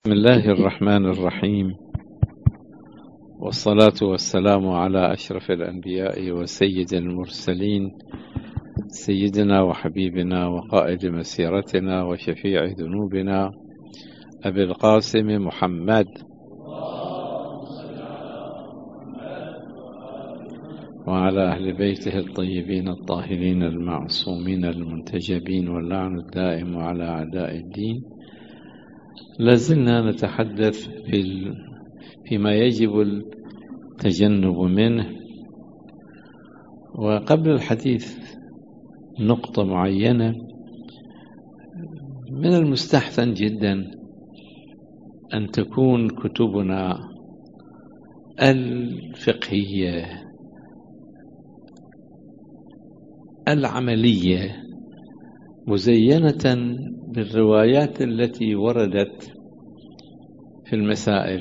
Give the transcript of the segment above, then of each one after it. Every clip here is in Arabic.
بسم الله الرحمن الرحيم، والصلاة والسلام على أشرف الأنبياء وسيد المرسلين، سيدنا وحبيبنا وقائد مسيرتنا وشفيع ذنوبنا أبي القاسم محمد وعلى أهل بيته الطيبين الطاهرين المعصومين المنتجبين، واللعن الدائم على أعداء الدين. لازلنا نتحدث فيما يجب التجنب منه، وقبل الحديث نقطة معينة. من المستحسن جدا أن تكون كتبنا الفقهية العملية مزينة بالروايات التي وردت في المسائل،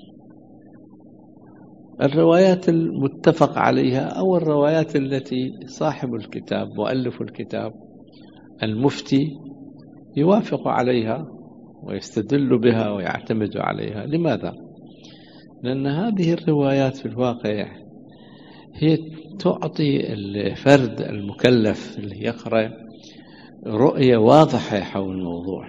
الروايات المتفق عليها أو الروايات التي صاحب الكتاب مؤلف الكتاب المفتي يوافق عليها ويستدل بها ويعتمد عليها. لماذا؟ لأن هذه الروايات في الواقع هي تعطي الفرد المكلف اللي يقرأ رؤية واضحة حول الموضوع.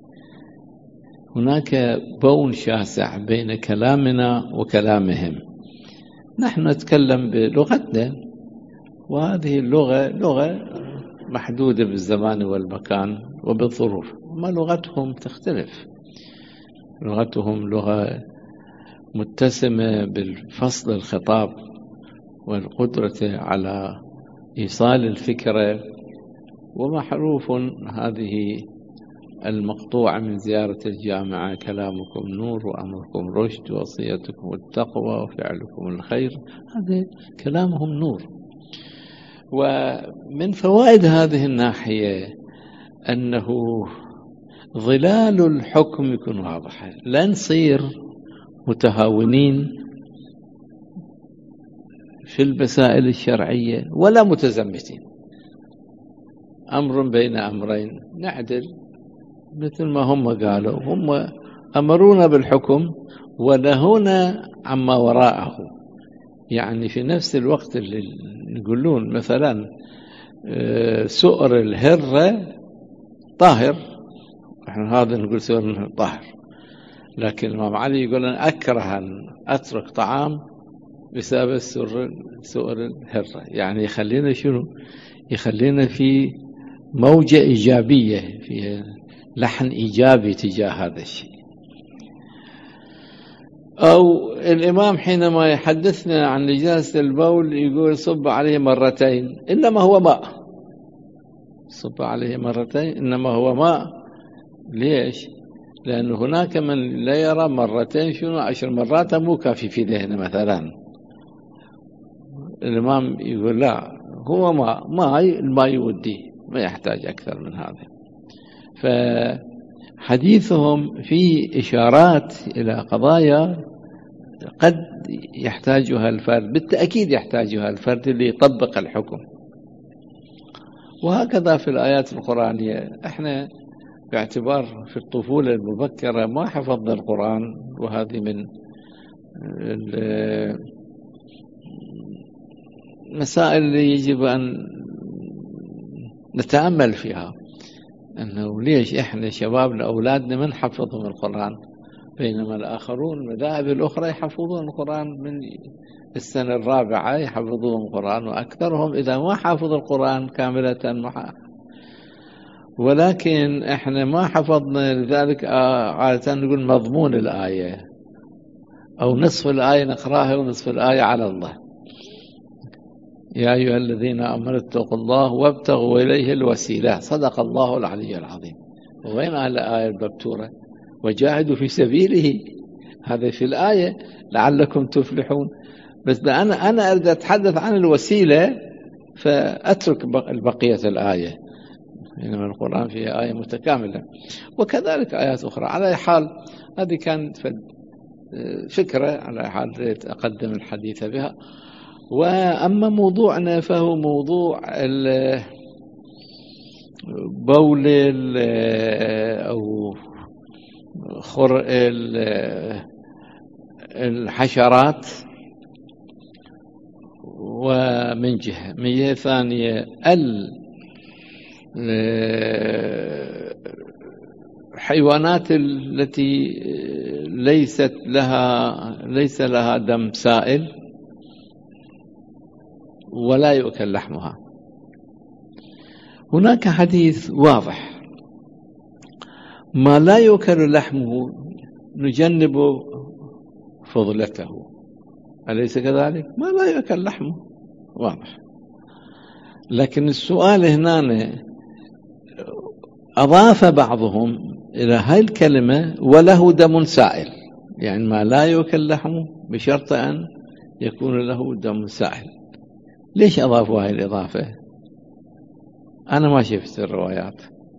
هناك بون شاسع بين كلامنا وكلامهم. نحن نتكلم بلغتنا، وهذه اللغة لغة محدودة بالزمان والمكان وبالظروف، ما لغتهم تختلف. لغتهم لغة متسمة بالفصل الخطاب والقدرة على إيصال الفكرة، ومحروف هذه المقطوعة من زيارة الجامعة: كلامكم نور وأمركم رشد ووصيتكم التقوى وفعلكم الخير. هذا كلامهم نور. ومن فوائد هذه الناحية أنه ظلال الحكم يكون واضحة، لا نصير متهاونين في المسائل الشرعية ولا متزمتين. أمر بين أمرين نعدل مثل ما هم قالوا. هم أمرونا بالحكم ونهونا عما وراءه. يعني في نفس الوقت اللي يقولون مثلا سؤر الهرة طاهر، احنا هذا نقول سؤر الهرة طاهر، لكن الإمام علي يقول أنا أكره أن أترك طعام بسبب سؤر الهرة. يعني يخلينا شنو؟ يخلينا في موجة إيجابية، في لحن إيجابي تجاه هذا الشيء. أو الإمام حينما يحدثنا عن نجاسة البول يقول صب عليه مرتين إنما هو ماء. صب عليه مرتين إنما هو ماء. ليش؟ لأن هناك من لا يرى مرتين شنو 10 مرات مو كافي في ذهنه مثلا. الإمام يقول لا، هو ماء، الماء يوديه، ما يحتاج أكثر من هذا. فحديثهم فيه إشارات إلى قضايا قد يحتاجها الفرد، بالتأكيد يحتاجها الفرد اللي يطبق الحكم. وهكذا في الآيات القرآنية. احنا باعتبار في الطفولة المبكرة ما حفظنا القرآن، وهذه من المسائل اللي يجب أن نتأمل فيها، أنه ليش إحنا شبابنا أولادنا من حفظهم القرآن، بينما الآخرون المذاهب الأخرى يحفظون القرآن من السنة الرابعة يحفظون القرآن، وأكثرهم إذا ما حافظوا القرآن كاملة ولكن إحنا ما حفظنا. لذلك عادة نقول مضمون الآية أو نصف الآية نقرأها ونصف الآية على الله. يا أيها الذين آمنوا اتقوا الله وابتغوا إليه الوسيلة. صدق الله العلي العظيم. وين الآية المبتورة؟ وجاهدوا في سبيله. هذا في الآية لعلكم تفلحون. بس أنا أريد أتحدث عن الوسيلة فأترك بقية الآية، إنما القرآن فيه آية متكاملة، وكذلك آيات أخرى. على حال هذه كانت فكرة، على حال أقدم الحديث بها. وأما موضوعنا فهو موضوع بول أو الحشرات، ومن جهة ثانية الحيوانات التي ليس لها دم سائل ولا يؤكل لحمها. هناك حديث واضح: ما لا يؤكل لحمه نجنب فضلته، أليس كذلك؟ ما لا يؤكل لحمه واضح. لكن السؤال هنا أضاف بعضهم إلى هاي الكلمة وله دم سائل، يعني ما لا يؤكل لحمه بشرط أن يكون له دم سائل. ليش أضافوا هاي الإضافة؟ أنا ما شفت الروايات،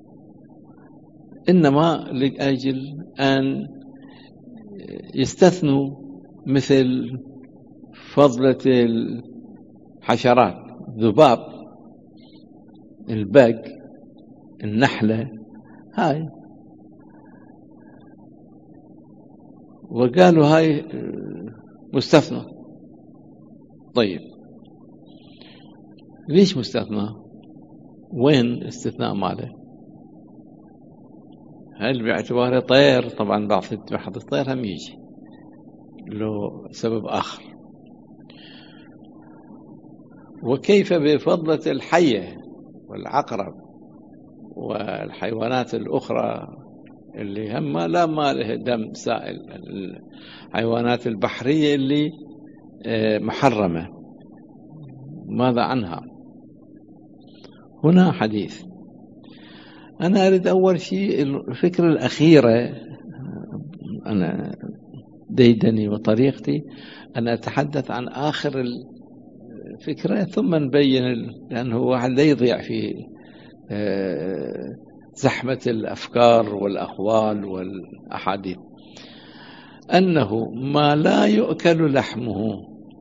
إنما لأجل أن يستثنوا مثل فضلة الحشرات، ذباب، البق، النحلة، هاي، وقالوا هاي مستثنى. طيب ليش مستثنى؟ وين الاستثناء ماله؟ هل باعتباره طير؟ طبعا بعض الطير هم يجي له سبب آخر. وكيف بفضلة الحية والعقرب والحيوانات الأخرى اللي هم لا ما له دم سائل، الحيوانات البحرية اللي محرمة، ماذا عنها؟ هنا حديث. أنا أريد أول شيء الفكرة الأخيرة، أنا ديدني وطريقتي أن أتحدث عن آخر الفكرة ثم نبين، لأنه واحد لا يضيع في زحمة الأفكار والأقوال والأحاديث. أنه ما لا يؤكل لحمه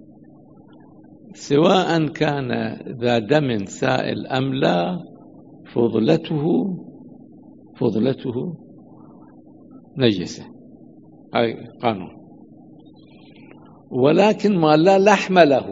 سواء كان ذا دم سائل أم لا، فضلته نجسة، هاي قانون. ولكن ما لا لحم له،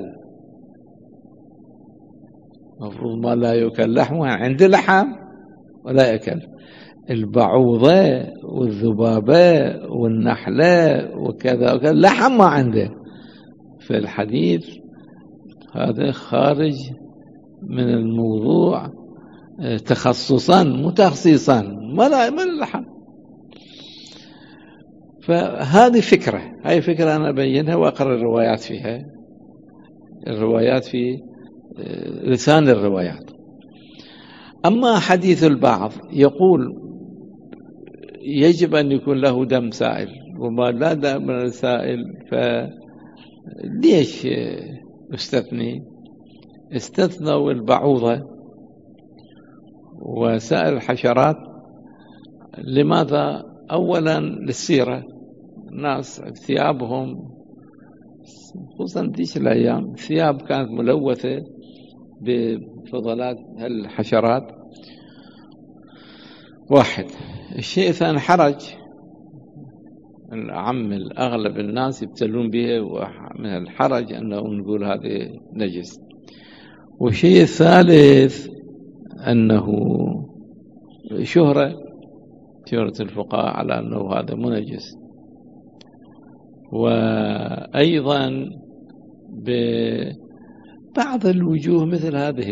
مفروض ما لا يؤكل لحمه، عند لحم ولا يأكل. البعوضة والذبابة والنحلة وكذا وكذا لحم ما عنده. في الحديث هذا خارج من الموضوع تخصصا متخصصا، ما اللحم. فهذه فكرة، هاي فكرة أنا أبينها وأقرأ الروايات فيها، الروايات في لسان الروايات. أما حديث البعض يقول يجب أن يكون له دم سائل، وما لا دم سائل فليش استثنوا البعوضة وسائر الحشرات. لماذا؟ أولا للسيرة، الناس ثيابهم خصوصا ديش الأيام ثياب كانت ملوثة بفضلات الحشرات، واحد. الشيء الثاني حرج، العام الأغلب الناس يبتلون به، ومن الحرج أنه نقول هذا نجس. والشيء الثالث أنه شهرة الفقهاء على أنه هذا منجس. وأيضا ببعض الوجوه مثل هذه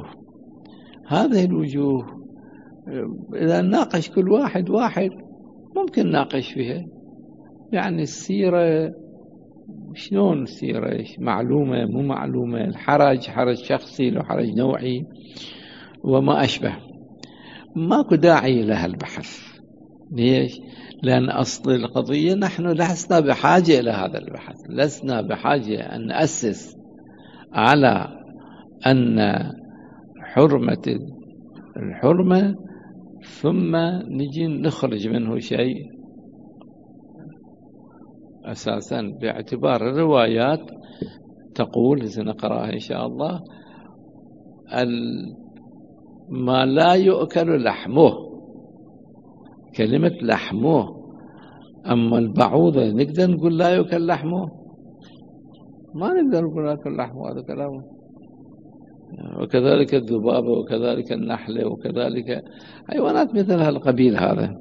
الوجوه إذا ناقش كل واحد ممكن ناقش فيها، يعني السيرة شلون السيرة، معلومة مو معلومة، الحرج حرج شخصي لو حرج نوعي وما أشبه، ماكو داعي لها البحث. ليش؟ لأن أصل القضية نحن لسنا بحاجة إلى هذا البحث، لسنا بحاجة أن نأسس على أن حرمة الحرمة ثم نجي نخرج منه شيء أساسا، باعتبار الروايات تقول سنقرأها إن شاء الله: ما لا يؤكل لحمه. كلمة لحمه أما البعوضة نقدر نقول لا يؤكل لحمه؟ ما نقدر نقول لا يؤكل لحمه، هذا كلامه. وكذلك الذبابة وكذلك النحلة وكذلك حيوانات مثل هالقبيل هذا.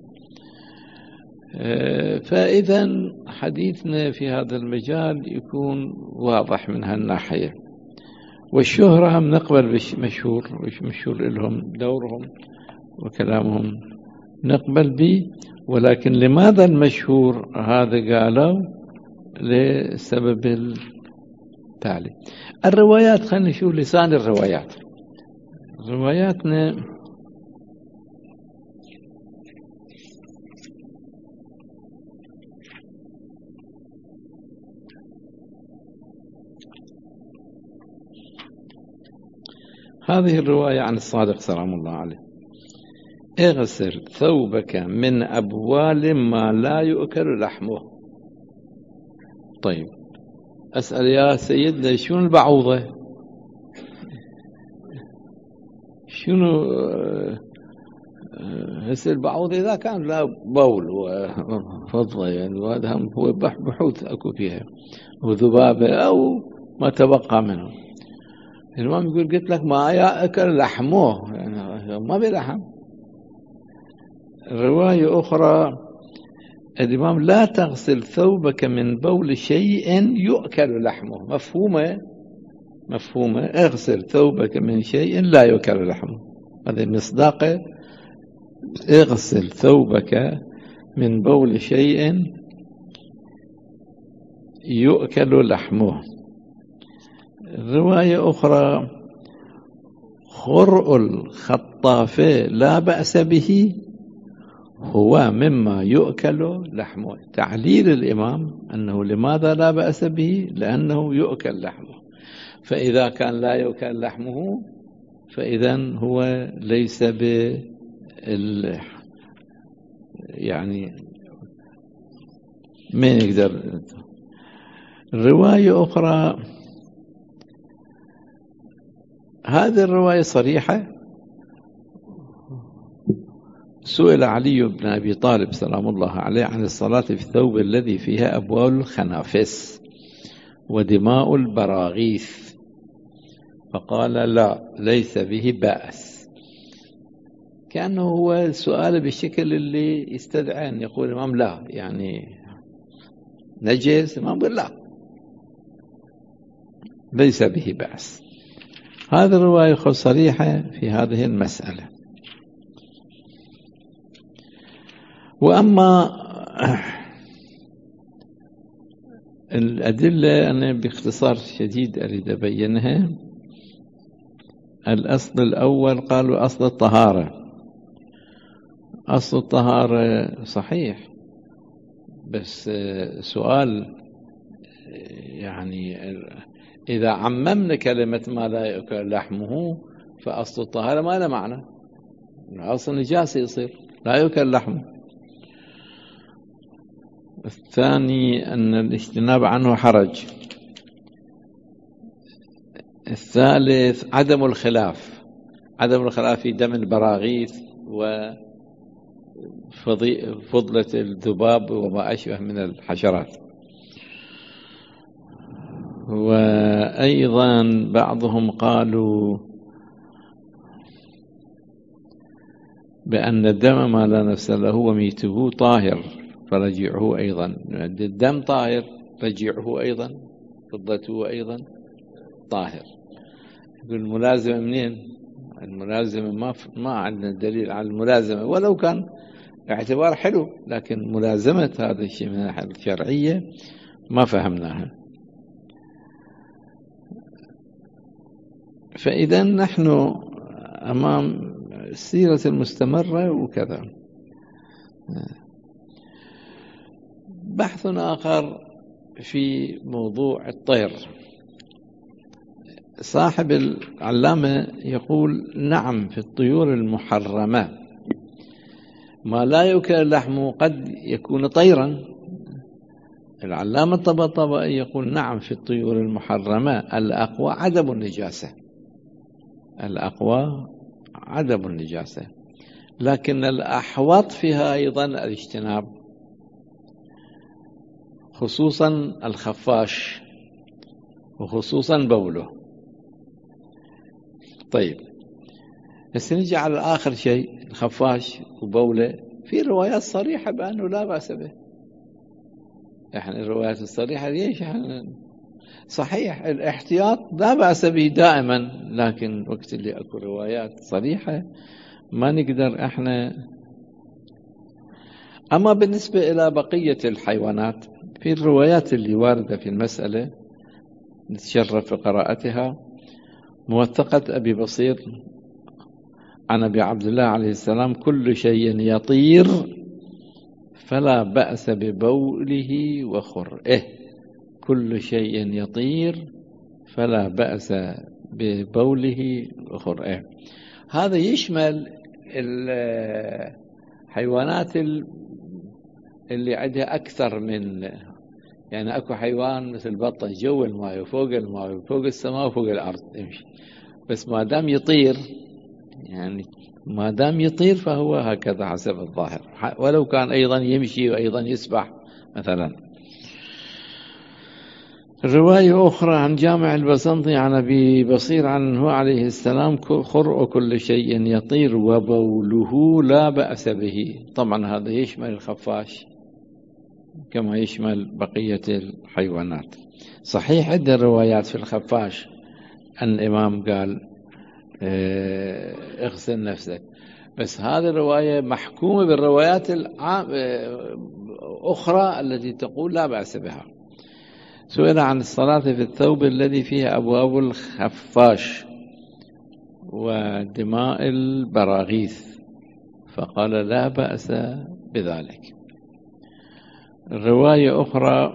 فإذا حديثنا في هذا المجال يكون واضح من هالناحية. والشهرة هم نقبل مشهور، وش مشهور لهم دورهم وكلامهم نقبل به. ولكن لماذا المشهور هذا قالوا؟ لسبب التالي. الروايات، خلينا نشوف لسان الروايات. رواياتنا هذه الرواية عن الصادق سلام الله عليه: اغسل ثوبك من أبوال ما لا يؤكل لحمه. طيب أسأل يا سيدنا، شنو البعوضة؟ شنو هسه البعوضة إذا كان لا بول وفضة يعني، وهذا هو بحوث أكو فيها، وذبابة أو ما تبقى منه. الإمام يقول قلت لك ما يأكل لحمه، يعني ما بلحم. رواية أخرى الإمام: لا تغسل ثوبك من بول شيء يؤكل لحمه. مفهومة اغسل ثوبك من شيء لا يؤكل لحمه، هذا مصداقه. اغسل ثوبك من بول شيء يؤكل لحمه. رواية أخرى: خرء الخطافة لا بأس به، هو مما يؤكل لحمه. تعليل الإمام أنه لماذا لا بأس به؟ لأنه يؤكل لحمه. فإذا كان لا يؤكل لحمه فإذن هو ليس يعني ما يقدر. رواية أخرى، هذه الرواية صريحة. سئل علي بن أبي طالب سلام الله عليه عن الصلاة في الثوب الذي فيها أبوال الخنافس ودماء البراغيث، فقال لا، ليس به بأس. كأنه هو السؤال بالشكل اللي يستدعي أن يقول الإمام لا، يعني نجس. الإمام يقول لا، ليس به بأس. هذه الرواية صريحة في هذه المسألة. وأما الأدلة أنا باختصار شديد أريد أبينها. الأصل الأول قالوا أصل الطهارة. أصل الطهارة صحيح، بس سؤال يعني إذا عممنا كلمة ما لا يؤكل لحمه فأصل الطهارة ما له معنى، أصل نجاسة يصير لا يؤكل لحمه. الثاني أن الاجتناب عنه حرج. الثالث عدم الخلاف في دم البراغيث وفضلة الذباب وما أشبه من الحشرات. وأيضا بعضهم قالوا بأن الدم ما لا نفس له وميته طاهر فرجعه أيضا. الدم طاهر، رجعه أيضا، فضته أيضا طاهر. يقول الملازمة منين؟ الملازمة ما عندنا دليل على الملازمة، ولو كان اعتبار حلو، لكن ملازمة هذا الشيء من الناحية الشرعية ما فهمناها. فإذا نحن أمام السيرة المستمرة وكذا. بحث آخر في موضوع الطير. صاحب العلامة يقول نعم، في الطيور المحرمة ما لا يؤكل لحمه قد يكون طيرا. العلامة الطباطبائي يقول نعم، في الطيور المحرمة الأقوى عدم النجاسة، الأقوى عدم النجاسة، لكن الأحوط فيها أيضا الاجتناب. خصوصا الخفاش وخصوصا بوله. طيب بس نجي على آخر شيء الخفاش وبوله، في روايات صريحة بأنه لا بأس به. احنا الروايات الصريحة ليش صحيح الاحتياط لا بأس به دائما، لكن وقت اللي اكو روايات صريحة ما نقدر احنا. اما بالنسبة الى بقية الحيوانات، في الروايات اللي واردة في المسألة نتشرف بقراءتها. موثقة ابي بصير عن ابي عبد الله عليه السلام: كل شيء يطير فلا بأس ببوله وخرئه. كل شيء يطير فلا بأس ببوله وخرئه. هذا يشمل الحيوانات اللي عندها أكثر من، يعني أكو حيوان مثل بطة جو الماء وفوق الماء وفوق السماء وفوق الأرض يمشي، بس ما دام يطير، يعني ما دام يطير فهو هكذا حسب الظاهر، ولو كان أيضا يمشي وأيضا يسبح مثلا. رواية أخرى عن جامع البسنطي عن أبي بصير عنه عليه السلام: خرء كل شيء يطير وبوله لا بأس به. طبعا هذا يشمل الخفاش كما يشمل بقية الحيوانات. صحيح عدة روايات في الخفاش أن الإمام قال اغسل نفسك، بس هذه الرواية محكومة بالروايات الأخرى التي تقول لا بأس بها. سئل عن الصلاة في الثوب الذي فيه أبواب الخفاش ودماء البراغيث، فقال لا بأس بذلك. رواية أخرى: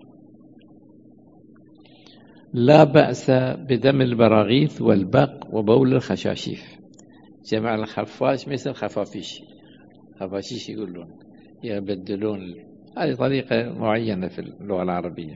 لا بأس بدم البراغيث والبق وبول الخشاشيف. جمع الخفاش مثل خفافيش، خفاشيش يقولون يبدلون، هذه طريقة معينة في اللغة العربية.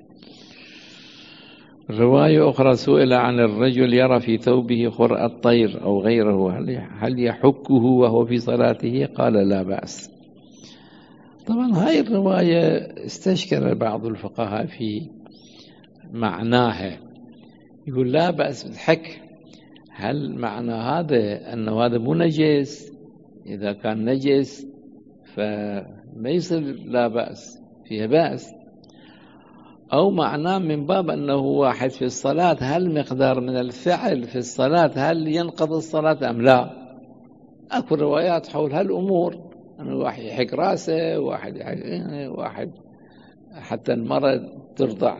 رواية أخرى: سئل عن الرجل يرى في ثوبه خرء الطير أو غيره هل يحكه وهو في صلاته؟ قال لا بأس. طبعا هاي الرواية استشكل بعض الفقهاء في معناها، يقول لا بأس بالحك. هل معنى هذا أنه هذا مو نجس؟ إذا كان نجس فما يصير لا بأس، فيها بأس. أو معناه من باب أنه واحد في الصلاة، هل مقدار من الفعل في الصلاة هل ينقض الصلاة أم لا؟ أكو روايات حول هالأمور، أنه واحد يحك راسه، واحد حتى المرأة ترضع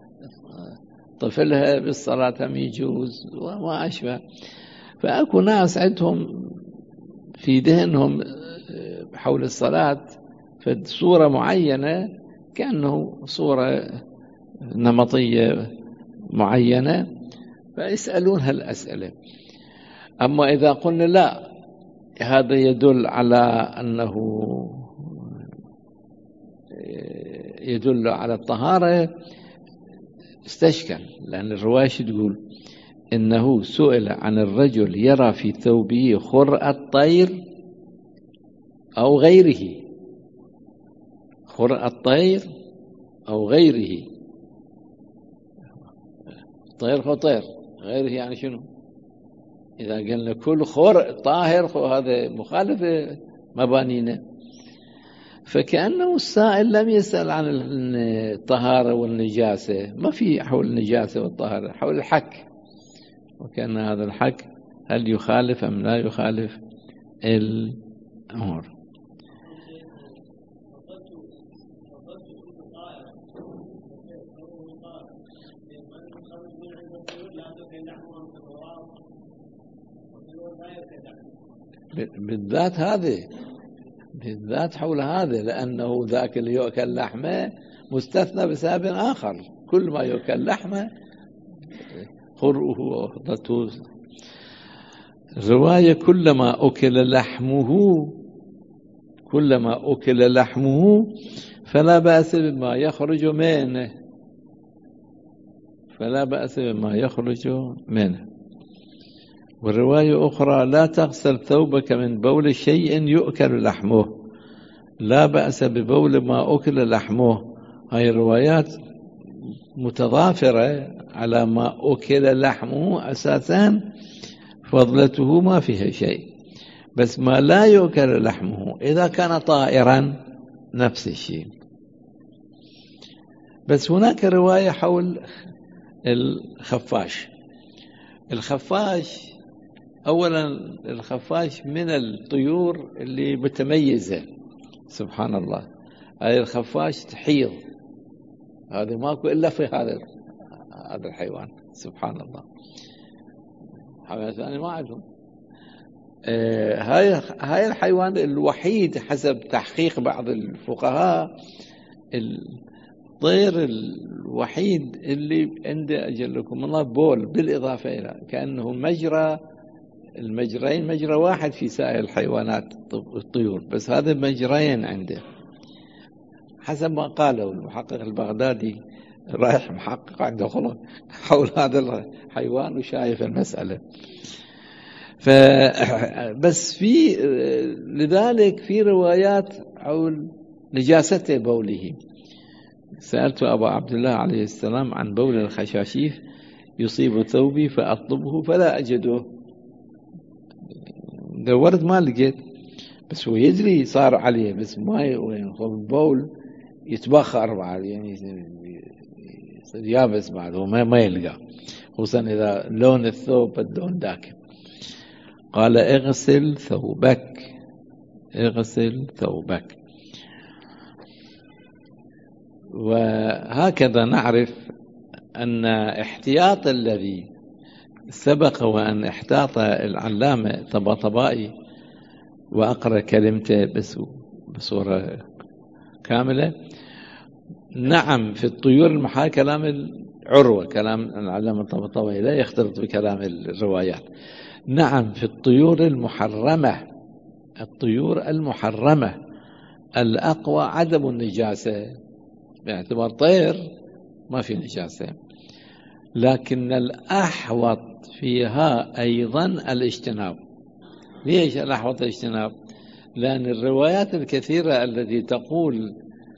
طفلها بالصلاة هم يجوز وما أشبه. فأكو ناس عندهم في ذهنهم حول الصلاة في صورة معينة، كأنه صورة نمطية معينة، فيسألون هالأسئلة. أما إذا قلنا لا، هذا يدل على أنه يدل على الطهارة، استشكل، لأن الرواية تقول إنه سئل عن الرجل يرى في ثوبه خرء الطير أو غيره. خرء الطير أو غيره، طير خطير، غيره يعني شنو؟ إذا قلنا كل خرء طاهر هذا مخالف مبانينا. فكأنه السائل لم يسأل عن الطهارة والنجاسة، ما في حول النجاسة والطهارة، حول الحك، وكأن هذا الحك هل يخالف أم لا يخالف الأمور. بالذات هذه، بالذات حول هذا، لأنه ذاك اللي يؤكل لحمه مستثنى بسبب آخر. كل ما يؤكل لحمه خرؤه وخضته. رواية: كلما أكل لحمه فلا بأس بما يخرج منه، فلا بأس بما يخرج منه. والرواية أخرى: لا تغسل ثوبك من بول شيء يؤكل لحمه، لا بأس ببول ما أكل لحمه هاي الروايات متضافرة على ما أكل لحمه أساسا فضلته ما فيها شيء، بس ما لا يؤكل لحمه إذا كان طائرا نفس الشيء. بس هناك رواية حول الخفاش. الخفاش أولا الخفاش من الطيور اللي متميزة سبحان الله. هاي الخفاش تحيض، هذا ماكو إلا في هذا الحيوان سبحان الله، حيوان ثاني ما عندهم. هاي الحيوان الوحيد حسب تحقيق بعض الفقهاء، الطير الوحيد اللي عنده أجلكم الله بول، بالإضافة إلى كأنه المجرين مجرى واحد في سائر الحيوانات الطيور، بس هذا مجرين عنده حسب ما قاله المحقق البغدادي، رايح محقق عنده خلق حول هذا الحيوان وشايف المسألة. بس لذلك في روايات حول نجاسة بوله. سألت أبا عبد الله عليه السلام عن بول الخشاشيف يصيب ثوبي فأطلبه فلا أجده، دورت ما لقيت، بس هو يدري صار عليه، بس ما البول يتبخر بعد، يعني يصير يابس بعد، هو ما يلقى، خصوصا إذا لون الثوب اللون داكن. قال اغسل ثوبك، اغسل ثوبك. وهكذا نعرف أن احتياط الذي سبق وأن احتاط العلامة طباطبائي، وأقرأ كلمته بصورة كاملة. نعم في الطيور المحال كلام العروة، كلام العلامة الطباطبائي لا يختلط بكلام الروايات. نعم في الطيور المحرمة، الطيور المحرمة الأقوى عدم النجاسة، باعتبار طير ما في نجاسة، لكن الأحوط فيها أيضا الاجتناب. ليش الأحوط الاجتناب؟ لأن الروايات الكثيرة التي تقول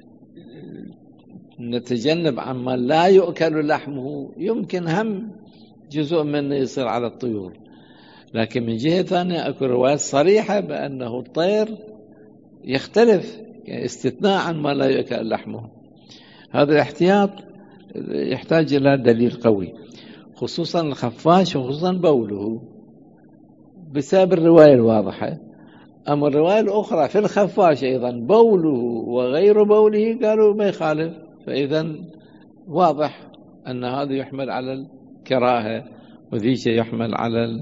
نتجنب عما لا يؤكل لحمه يمكن هم جزء منه يصير على الطيور، لكن من جهة ثانية أكو روايات صريحة بأنه الطير يختلف، يعني استثناء عن ما لا يؤكل لحمه. هذا الاحتياط يحتاج إلى دليل قوي، خصوصا الخفاش وخصوصا بوله بسبب الرواية الواضحة. أما الرواية الأخرى في الخفاش أيضا بوله وغير بوله قالوا ما يخالف، فإذا واضح أن هذا يحمل على الكراهة وذيك يحمل على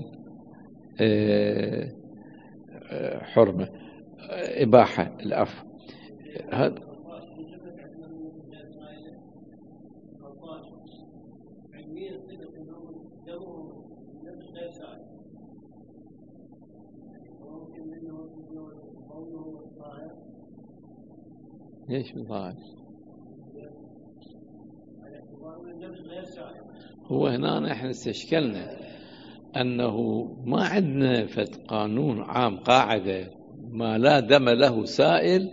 حرمة إباحة العفو. هذا ليش بالضبط؟ هو هنا احنا استشكلنا أنه ما عندنا فد قانون عام قاعدة ما لا دم له سائل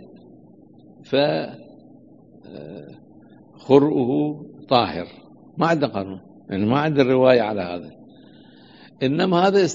فخرؤه طاهر، ما عندنا قانون، يعني ما عندنا رواية على هذا، إنما هذا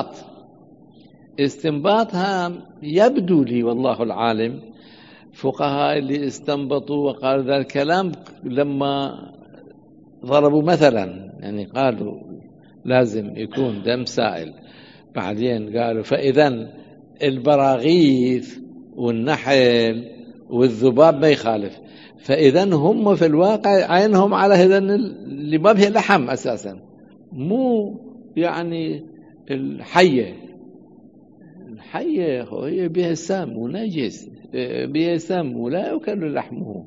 استنباطها يبدو لي والله العالم. فقهاء اللي استنبطوا وقالوا ذا الكلام لما ضربوا مثلا، يعني قالوا لازم يكون دم سائل، بعدين قالوا فإذا البراغيث والنحل والذباب ما يخالف، فإذا هم في الواقع عينهم على هذا اللي ما فيه لحم أساسا، مو يعني الحية هي بها سام ونجس، بها سام ولا يؤكل لحمه،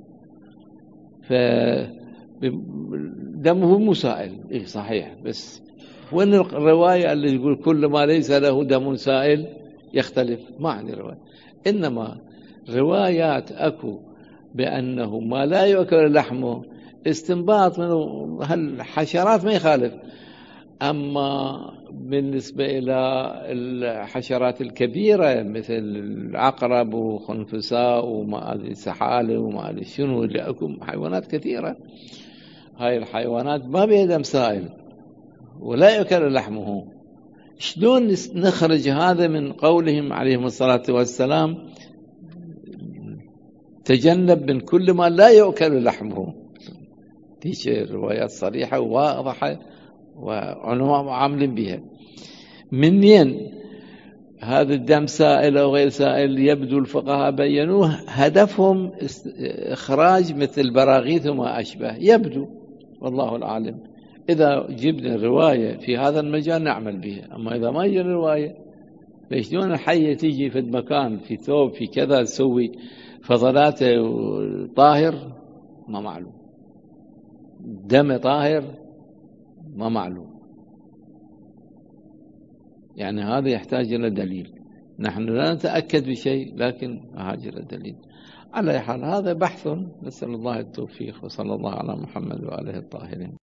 فدمه مسائل. إيه صحيح، بس وين الرواية اللي يقول كل ما ليس له دم سائل يختلف؟ ما عندي رواية، إنما روايات أكو بأنه ما لا يؤكل لحمه استنباط من هالحشرات ما يخالف. أما بالنسبة إلى الحشرات الكبيرة مثل العقرب وخنفساء وما أدري سحالة وما أدري شنو، اللي أكو حيوانات كثيرة، هاي الحيوانات ما بها دم سائل ولا يؤكل لحمه. شلون نخرج هذا من قولهم عليهم الصلاة والسلام تجنب من كل ما لا يؤكل لحمه؟ تيجي روايات صريحة وواضحة وعلماء عاملين بها. منين هذا الدم سائل أو غير سائل؟ يبدو الفقهاء بينوه هدفهم إخراج مثل براغيث وما أشبه، يبدو والله العالم. إذا جبنا رواية في هذا المجال نعمل بها، أما إذا ما جبنا رواية فشلون الحية تيجي في المكان في ثوب في كذا تسوي فضلاته طاهر؟ ما معلوم. دم طاهر ما معلوم. يعني هذا يحتاج إلى دليل. نحن لا نتأكد بشيء لكن يحتاج إلى دليل. على أي حال هذا بحث، نسأل الله التوفيق، وصلى الله على محمد وآله الطاهرين.